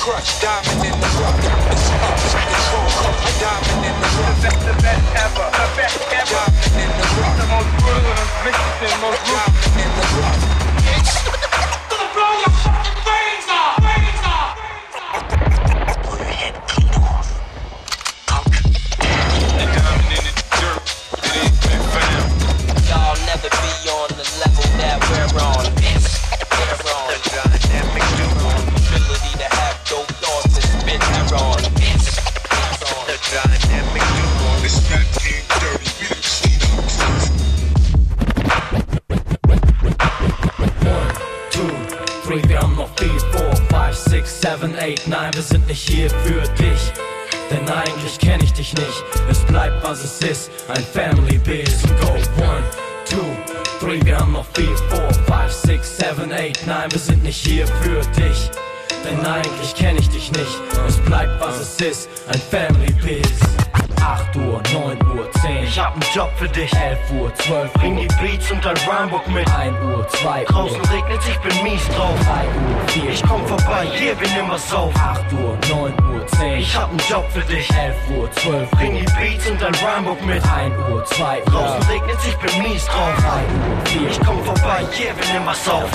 crush, diamond in the rough. It's us, it's home, diamond in the rough. The best ever, the best ever. Diamond in the rough. The most brutal, most vicious, most ruthless. Diamond in the rough. Gonna blow your fucking brains off! Brains off! Pull your head clean off. Punk. The diamond in the dirt. It ain't been found. Y'all never be on the level that we're on. We're on. The dynamic duo. Ability to have dope thoughts and spit we're on. The dynamic duo. This rap game dirty. We don't see no proof. 1, 2, 3, wir haben noch viel vor. 5, 6, 7, 8, 9, wir sind nicht hier für dich. Denn eigentlich kenn ich dich nicht. Es bleibt was es ist, ein Family Biz. Go 1, 2, 3, wir haben noch viel vor. 5, 6, 7, 8, 9, wir sind nicht hier für dich. Denn eigentlich kenn ich dich nicht. Es bleibt was es ist, ein Family Biz. 8 Uhr, 9 Uhr, 10. Ich hab 'n Job für dich. 11 Uhr, 12 Bring Uhr. die Beats und dein Rhymebook mit. 1 Uhr, 2 Uhr. Draußen regnet's, ich bin mies drauf. 3 Uhr, 4 Uhr. Ich komm vorbei, hier, wir nehmen was auf. 8 Uhr, 9 Uhr, 10. Ich hab 'n Job für dich. 11 Uhr, 12 Bring Uhr. die Beats und dein Rhymebook mit. 1 Uhr, 2 Uhr. Draußen regnet's, ich bin mies drauf. 3 Uhr, 4 Uhr. Ich komm vorbei, hier, wir nehmen was auf.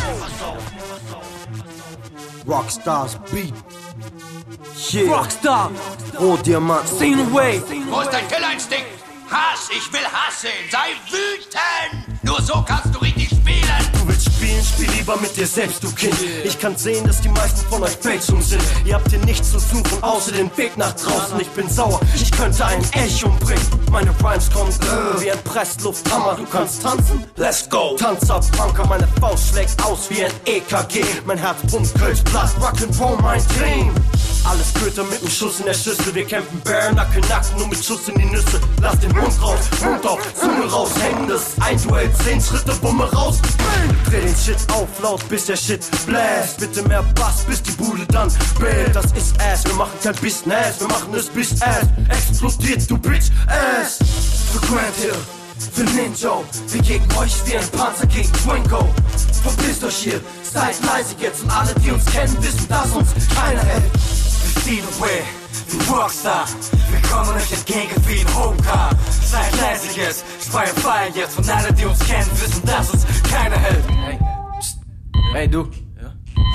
Rockstars Beat. Yeah. Rockstar, Rohdiamant. sing away. Wo ist dein Killerinstinkt? Hass, ich will hassen. Sei wütend. Nur so kannst du richtig spielen. Du willst spielen, spiel lieber mit dir selbst, du Kind. Ich kann sehen, dass die meisten von euch Fälschung sind. Ihr habt hier nichts zu suchen, außer den Weg nach draußen. Ich bin sauer, ich könnte ein Echo bringen. Meine Rhymes kommen wie ein Presslufthammer. Du kannst tanzen? Let's go! Tanz ab, Punker, meine Faust schlägt aus wie ein EKG. Mein Herz pumpt Kölschblatt, Rock'n'Roll, mein Dream. Alles Köter mit nem Schuss in der Schüssel. Wir kämpfen Bär, Nacken, nur mit Schuss in die Nüsse. Lass den Mund raus, Mund auf, Zunge raus, hängendes. Ein Duell, 10 Schritte, Bumme raus. Dreh den Shit auf, laut, bis der Shit bläst. Bitte mehr Bass, bis die Bude dann bellt. Das ist Ass, wir machen kein Business. Wir machen es bis Ass explodiert, du Bitch Ass. Für Grand Hill, für Ninja. Wir gegen euch wie ein Panzer gegen Twingo. Verpisst euch hier, seid leise jetzt. Und alle, die uns kennen, wissen, dass uns keiner hält. Steal away, wie Rockstar. Wir kommen euch entgegen wie ein Homecar. Seid leise jetzt, feiern jetzt. Und alle, die uns kennen, wissen, dass uns keiner hält. Hey, psst. Hey du. Ja?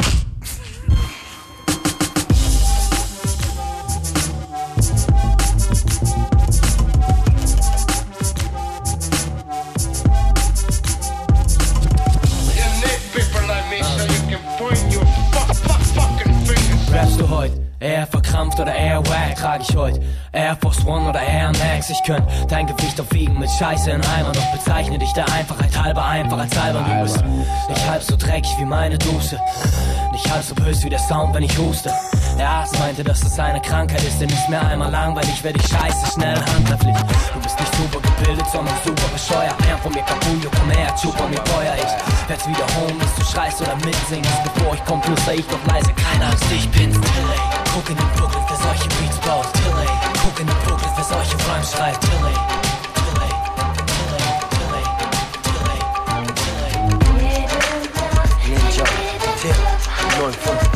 Rappst du heut? Eher verkrampft oder eher wack? Trag ich heut Air Force One oder Air Max? Ich könnt dein Gewicht aufwiegen mit Scheiße in Eimer. Doch bezeichne dich der Einfachheit halber einfach als albern. Du bist nicht halb so dreckig wie meine Duse, nicht halb so böse wie der Sound, wenn ich huste. Der Arzt meinte, dass das eine Krankheit ist, denn ist mir einmal langweilig, werd ich scheiße schnell handgreiflich. Du bist nicht super gebildet, sondern super bescheuert. Lern von mir Capullo, komm her, Chupa mir Feuer. Ich werd's wiederholen, bis du schreist oder mitsingst. Bevor ich komm, flüster ich doch leise, keine Angst, ich bin's. Tilly, guck in den Brooklyn, wer solche Beats baut. Tilly, guck in den Brooklyn, wer solche Rhymes schreibt. Tilly, Tilly, Tilly, Tilly, Tilly, Tilly. Ninja, Tipp, 95.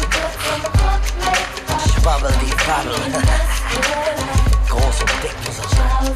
Schwabbel die Paddel. Groß und dick muss er sein.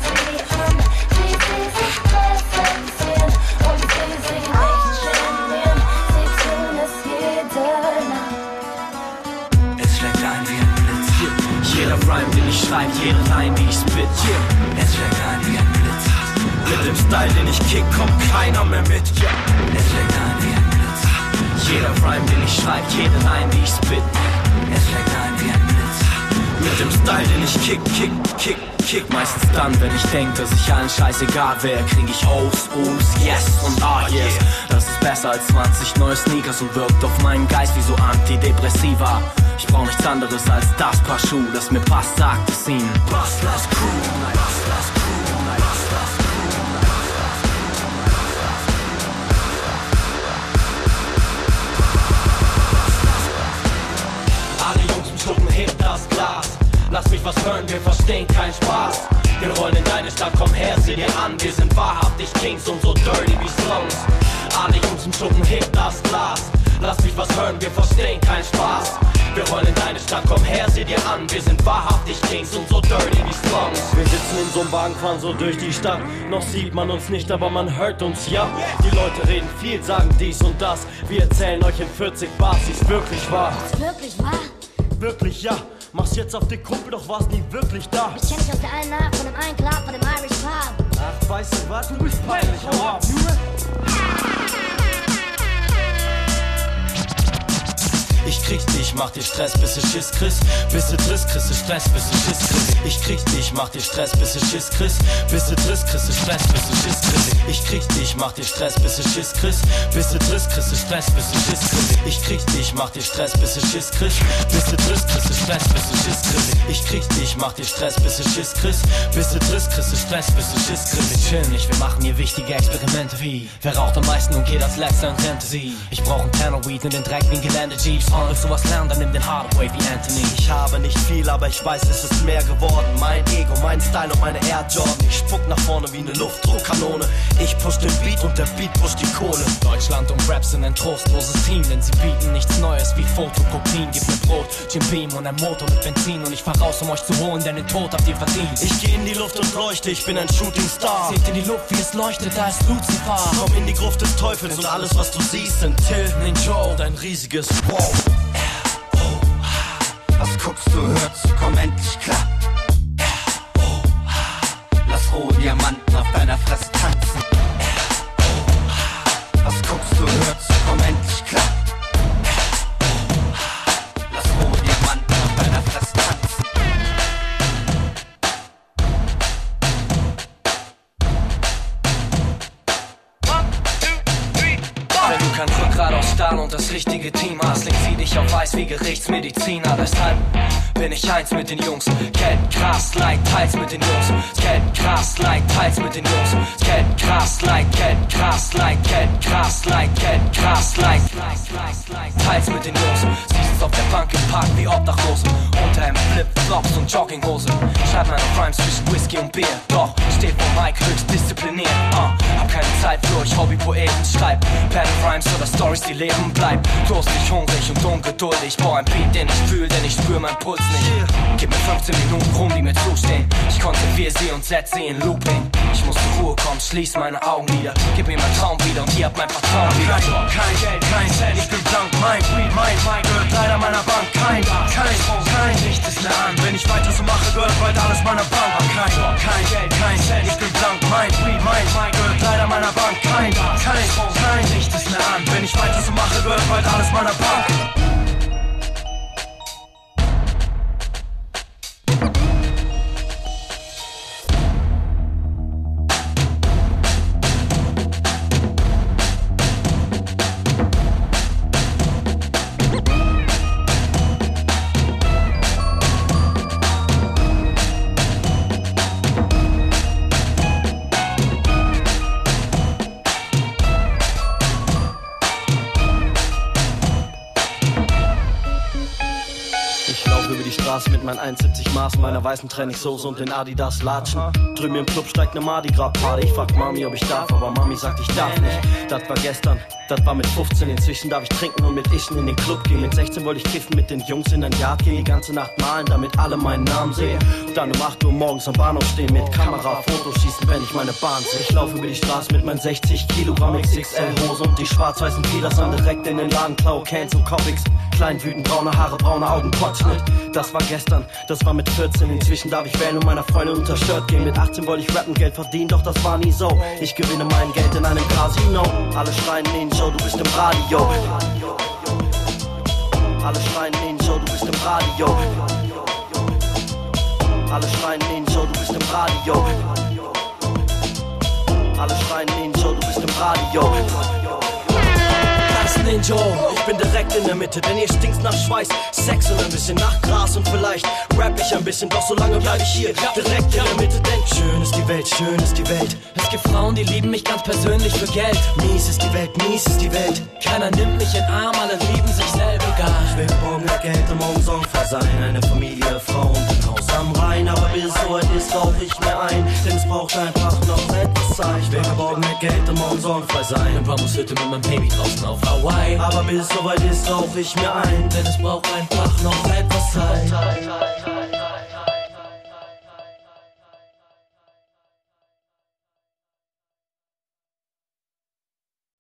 Es schlägt ein wie ein Blitz. Jeder Rhyme, den ich schreib, jede Line, die ich spit. Es schlägt ein wie ein Blitz. Mit dem Style, den ich kick, kommt keiner mehr mit. Es schlägt ein wie ein Blitz. Jeder Rhyme, den ich schreib, jede Line, die ich spit. Es schlägt ein wie ein Blitz. Mit dem Style, den ich kick meistens dann, wenn ich denk, dass ich allen scheißegal wär, krieg ich O's, O's, Yes und Ah, Yes. Das ist besser als 20 neue Sneakers und wirkt auf meinen Geist wie so Antidepressiva. Ich brauch nichts anderes als das Paar Schuh, das mir passt, sagt es ihnen. Bustlers Crew, Bustlers Crew, Bustlers Crew. Alle Jungs schlucken hinter das Glas. Lass mich was hören, wir verstehen keinen Spaß. Wir rollen in deine Stadt, komm her, sieh dir an. Wir sind wahrhaftig Kings und so dirty wie Slums. Alle Jungs im Schuppen, heb das Glas. Lass mich was hören, wir verstehen keinen Spaß. Wir rollen in deine Stadt, komm her, seh dir an. Wir sind wahrhaftig Kings und so dirty wie Slums. Wir sitzen in so'm Wagen, fahren so durch die Stadt. Noch sieht man uns nicht, aber man hört uns, ja. Die Leute reden viel, sagen dies und das. Wir erzählen euch in 40 Bars, wie's wirklich war. Wirklich wahr? Wirklich, ja. Mach's jetzt auf die Kumpel, doch war's nie wirklich da. Ich kenn dich aus der einen Nacht, von dem einen Club, von dem Irish Pub. Ach, weißt du was? Du bist peinlich, hau ab. Ich krieg dich, mach dir Stress, bis du Schiss kriegst. Bis du triss, kriegst du Stress, bis du Schiss kriegst. Ich krieg dich, mach dir Stress, bis du Schiss kriegst. Bis du triss, kriegst du Stress, bis du Schiss kriegst. Ich krieg dich, mach dir Stress, bis du Schiss kriegst. Bis du triss, kriegst du Stress, bis du Schiss kriegst. Ich krieg dich, mach dir Stress, bis du Schiss kriegst. Bis du triss, kriegst du Stress, bis du Schiss kriegst. Ich krieg dich, mach dir Stress, bis du Schiss kriegst. Bis du triss, kriegst du Stress, bis du Schiss kriegst. Wir chillen nicht, wir machen hier wichtige Experimente wie: wer raucht am meisten und geht als letzter in Rente? Sie. Ich brauch ein Tannerweed in den Dreck wie ein Gelände-Jeeps. Willst du was lernen, dann nimm den Hardway wie Anthony. Ich habe nicht viel, aber ich weiß, es ist mehr geworden. Mein Ego, mein Style und meine Air Jordan. Ich spuck nach vorne wie eine Luftdruckkanone. Ich push den Beat und der Beat pusht die Kohle. Deutschland und Rap sind ein trostloses Team, denn sie bieten nichts Neues wie Fotokopien. Gib mir Brot, Jim Beam und ein Motor mit Benzin. Und ich fahr raus, um euch zu holen, denn den Tod habt ihr verdient. Ich geh in die Luft und leuchte, ich bin ein Shooting Star. Seht in die Luft, wie es leuchtet, da ist Lucifer. Komm in die Gruft des Teufels und alles, was du siehst, sind Till, Ninja und ein riesiges Wow. Was guckst du, hörst, komm endlich klar. Lass rohe Diamanten auf deiner Fresse tanzen. Was guckst du, hörst, komm endlich klar. Lass rohe Diamanten auf deiner Fresse tanzen. Wenn du kein Rückgrat aus Stahl und das richtige Team hast, legt sie dich auf Eis wie Gerichtsmediziner. Deshalb bin ich eins mit den Jungs. Geld, Gras, Leid, teils mit den Jungs. Geld, Gras, Leid, teils mit den Jungs. Geld, Gras, Leid, Geld, Gras, Leid, Geld, Gras, Leid, Geld, Gras, Leid, teils mit den Jungs. Siehst es auf der Bank im Park wie Obdachlose. Unterhemd, Flip-Flops und Jogginghose. Schreib meine Rhymes zwischen Whisky und Bier. Doch steht vor Mike höchst diszipliniert. Hab keine Zeit für euch Hobbypoeten. Schreib Pen Rhymes oder Stories, die leben bleiben. Durstig, hungrig und ungeduldig. Boah, ein Beat, den ich fühl, denn ich spür meinen Puls nicht. Gib mir 15 Minuten rum, die mir zustehen. Ich konserviere sie und setz sie in Looping. Ich muss zur Ruhe kommen, schließ meine Augenlider. Gib mir mein Traum wieder und ihr habt mein Vertrauen wieder. Kein Geld, kein Cent, ich bin blank. Mein Weed, mein gehört leider meiner Bank. Kein Licht ist mehr an. Wenn ich weiter so mache, gehört bald alles meiner Bank. Kein Geld, kein Cent, ich bin blank. Mein Weed, mein gehört leider meiner Bank. Kein Licht ist mehr an. Wenn ich weiter so mache, gehört bald alles meiner Bank. Mit meinen 1,70 Maß, meiner weißen Trainingshose und den Adidas Latschen. Drüben im Club steigt ne Mardi Gras Party. Ich frag Mami, ob ich darf, aber Mami sagt, ich darf nicht. Das war gestern, das war mit 15. Inzwischen darf ich trinken und mit Ischen in den Club gehen. Mit 16 wollte ich kiffen, mit den Jungs in ein Yard gehen. Die ganze Nacht malen, damit alle meinen Namen sehen. Und dann um 8 Uhr morgens am Bahnhof stehen. Mit Kamera, Fotos schießen, wenn ich meine Bahn sehe. Ich laufe über die Straße mit meinen 60 Kilogramm XXL Hose und die schwarz-weißen Feders an direkt in den Laden. Klau, Cans und Comics. Klein, wütend, braune Haare, braune Augen, Potschnitt. Das war gestern, das war mit 14. Inzwischen darf ich wählen und meiner Freundin unter Shirt gehen. Mit 18 wollte ich rappen, Geld verdienen, doch das war nie so. Ich gewinne mein Geld in einem Casino. Alle schreien Ninja, du bist im Radio. Alle schreien Ninja, du bist im Radio. Alle schreien Ninja, du bist im Radio. Alle schreien Ninja, du bist im Radio. Ninja, ich bin direkt in der Mitte, denn ihr stinkt nach Schweiß, Sex und ein bisschen nach Gras und vielleicht rap ich ein bisschen, doch so lange bleib ich hier, direkt in der Mitte, denn schön ist die Welt, schön ist die Welt. Es gibt Frauen, die lieben mich ganz persönlich für Geld. Mies ist die Welt, mies ist die Welt. Keiner nimmt mich in Arm, alle lieben sich selber egal. Ich will morgen mehr Geld und morgen sorgenfrei sein, eine Familie, Frau und ein Haus am Rhein. Aber bis so weit ist, rauch ich mir ein, denn es braucht einfach noch etwas Zeit. Ich will morgen mehr Geld und morgen sorgenfrei sein. Eine Bambushütte mit meinem Baby draußen auf Hawaii. Aber bis so weit ist, rauch ich mir ein, denn es braucht